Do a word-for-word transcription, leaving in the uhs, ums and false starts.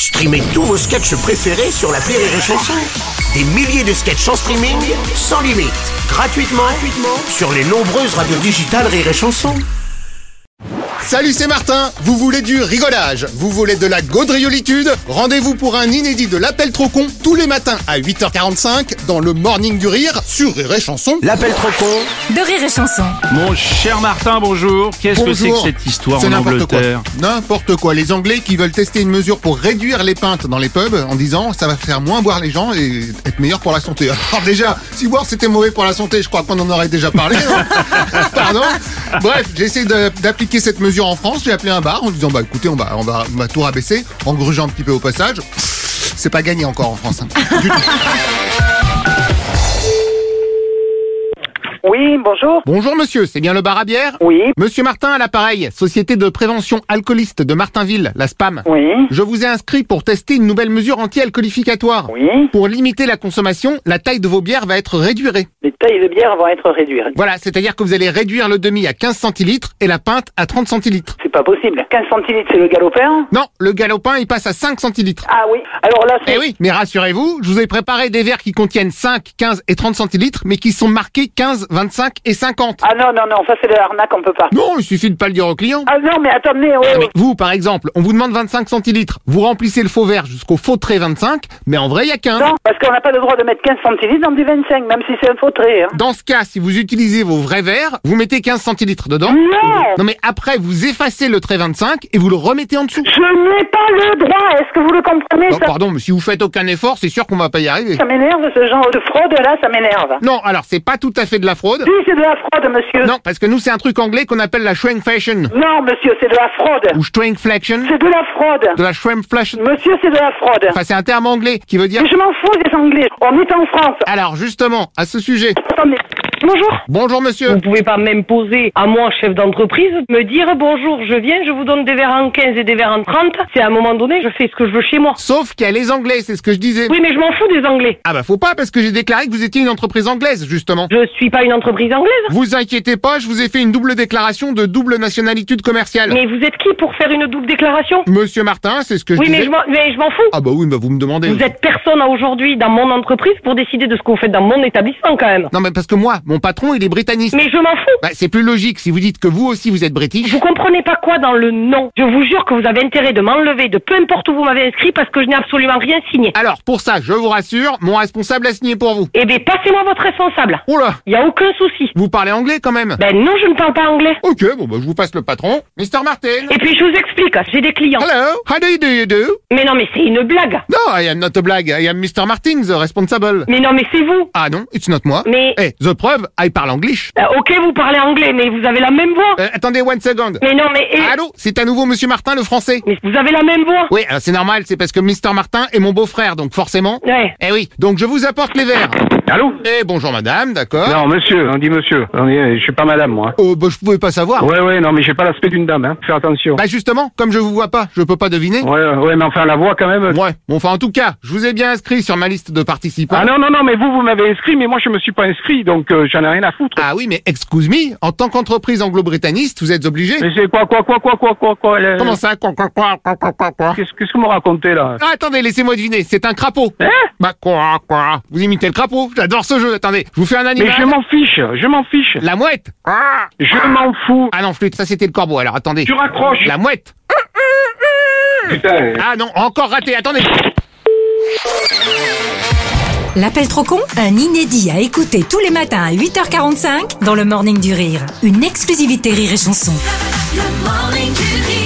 Streamez tous vos sketchs préférés sur l'appli Rire et Chanson. Des milliers de sketchs en streaming, sans limite, gratuitement, gratuitement sur les nombreuses radios digitales Rire et Chanson. Salut, c'est Martin. Vous voulez du rigolage? Vous voulez de la gaudriolitude? Rendez-vous pour un inédit de l'Appel trop con tous les matins à huit heures quarante-cinq dans le Morning du Rire sur Rire et Chanson. L'appel trop con de Rire et Chanson. Mon cher Martin, bonjour. Qu'est-ce Bonjour. que c'est que cette histoire C'est en n'importe Angleterre quoi. N'importe quoi. Les Anglais qui veulent tester une mesure pour réduire les pintes dans les pubs en disant ça va faire moins boire les gens et être meilleur pour la santé. Alors déjà, si boire c'était mauvais pour la santé, je crois qu'on en aurait déjà parlé. Hein. Pardon. Bref, j'ai essayé de- d'appliquer cette mesure en France. J'ai appelé un bar en disant bah écoutez, on va, on va, on va tout rabaisser en grugeant un petit peu au passage. C'est pas gagné encore en France. Hein. Du tout. Oui, bonjour. Bonjour monsieur, c'est bien le bar à bière? Oui, Monsieur Martin à l'appareil, Société de prévention alcooliste de Martinville, la SPAM. oui, Je vous ai inscrit pour tester une nouvelle mesure anti-alcoolificatoire. oui. Pour limiter la consommation, la taille de vos bières va être réduite. Les tailles de bière vont être réduites. Voilà, c'est-à-dire que vous allez réduire le demi à quinze centilitres et la pinte à trente centilitres. C'est pas possible. quinze centilitres, c'est le galopin. Non, le galopin, il passe à cinq centilitres. Ah oui. Alors là, c'est... Eh oui, mais rassurez-vous, je vous ai préparé des verres qui contiennent cinq, quinze et trente centilitres, mais qui sont marqués quinze, vingt-cinq et cinquante. Ah non, non, non, ça c'est de l'arnaque, on peut pas. Non, il suffit de pas le dire au client. Ah non, mais attendez, ouais, Ah, mais ouais. vous, par exemple, on vous demande vingt-cinq centilitres, vous remplissez le faux verre jusqu'au faux trait vingt-cinq, mais en vrai, il y a quinze. Non, parce qu'on n'a pas le droit de mettre quinze centilitres dans du vingt-cinq, même si c'est un faux trait. Hein. Dans ce cas, si vous utilisez vos vrais verres, vous mettez quinze centilitres dedans. Non, Non mais après, vous effacez le trait vingt-cinq et vous le remettez en dessous. je n'ai pas le droit. Est-ce que vous le comprenez? Oh, ça, pardon, mais si vous faites aucun effort, c'est sûr qu'on va pas y arriver. ça m'énerve, ce genre de fraude là, ça m'énerve. Non, alors c'est pas tout à fait de la fraude. Si, c'est de la fraude, monsieur. Non, parce que nous, c'est un truc anglais qu'on appelle la shrinkflation. Non, monsieur, c'est de la fraude. Ou shrinkflation. C'est de la fraude. De la shrinkflation. Monsieur, c'est de la fraude. Enfin, c'est un terme anglais qui veut dire... Mais je m'en fous des Anglais. On est en France. Alors, justement, à ce sujet. Attendez. Bonjour. Bonjour monsieur. Vous pouvez pas m'imposer à moi, chef d'entreprise, me dire bonjour, je viens, je vous donne des verres en quinze et des verres en trente. C'est à un moment donné, je fais ce que je veux chez moi. Sauf qu'il y a les Anglais, c'est ce que je disais. Oui, mais je m'en fous des Anglais. Ah bah faut pas, parce que j'ai déclaré que vous étiez une entreprise anglaise, justement. Je suis pas une entreprise anglaise. Vous inquiétez pas, je vous ai fait une double déclaration de double nationalité commerciale. Mais vous êtes qui pour faire une double déclaration? Monsieur Martin, c'est ce que je Oui, disais. mais je m'en, mais je m'en fous. Ah bah oui, bah vous me demandez. Vous êtes personne à aujourd'hui dans mon entreprise pour décider de ce que vous faites dans mon établissement quand même. Non mais parce que moi, mon patron, il est britannique. Mais je m'en fous. Bah c'est plus logique si vous dites que vous aussi vous êtes british. Vous comprenez pas quoi dans le nom? Je vous jure que vous avez intérêt de m'enlever de peu importe où vous m'avez inscrit parce que je n'ai absolument rien signé. Alors, pour ça, je vous rassure, mon responsable a signé pour vous. Eh bien, passez-moi votre responsable. Oh là, Y a aucun souci. vous parlez anglais quand même. Ben non, je ne parle pas anglais. Ok, bon bah je vous passe le patron. mister Martin. Et puis je vous explique, j'ai des clients. Hello, how do you do you do? Mais non, mais c'est une blague. No, I am not a blague, I am mister Martin, the responsible. Mais non, mais c'est vous. Ah non, it's not moi. Mais- Eh, the preuve, I parle English. Euh, ok, vous parlez anglais, mais vous avez la même voix. Euh, attendez one second. Mais non, mais... eh, Allô, c'est à nouveau monsieur Martin, le français. Mais vous avez la même voix. Oui, alors c'est normal, c'est parce que mister Martin est mon beau-frère, donc forcément. Ouais. Eh oui, donc je vous apporte les verres. Allô? Eh, bonjour madame, d'accord. Non, monsieur, on dit monsieur. On est, je suis pas madame, moi. Oh, bah je pouvais pas savoir. Ouais, ouais, non, mais j'ai pas l'aspect d'une dame, hein. Fais attention. Bah justement, comme je vous vois pas, je peux pas deviner. Ouais, ouais, mais enfin, la voix, quand même. Ouais, bon, enfin en tout cas, je vous ai bien inscrit sur ma liste de participants. Ah non, non, non, mais vous, vous m'avez inscrit, mais moi, je me suis pas inscrit, donc euh, j'en ai rien à foutre. Ah oui, mais excuse me, en tant qu'entreprise anglo-britanniste, vous êtes obligé. Mais c'est quoi, quoi, quoi, quoi, quoi, quoi, quoi le- Comment ça, quoi, quoi, quoi, quoi, quoi, quoi, quoi Qu'est-ce qu'est-ce que vous me racontez, là? Ah, attendez, laissez-moi deviner, c'est un crapaud. Hein? Bah quoi, quoi vous imitez le crapaud, j'adore ce jeu, attendez, je vous fais un Mais animal. je m'en fiche, je m'en fiche. La mouette. Ah, Je m'en fous. ah non, flûte, ça c'était le corbeau, alors attendez. Tu raccroches. La mouette. Putain. Ah non, encore raté, attendez. L'appel trop con, un inédit à écouter tous les matins à huit heures quarante-cinq dans le Morning du Rire. Une exclusivité Rire et Chanson. Le Morning du Rire.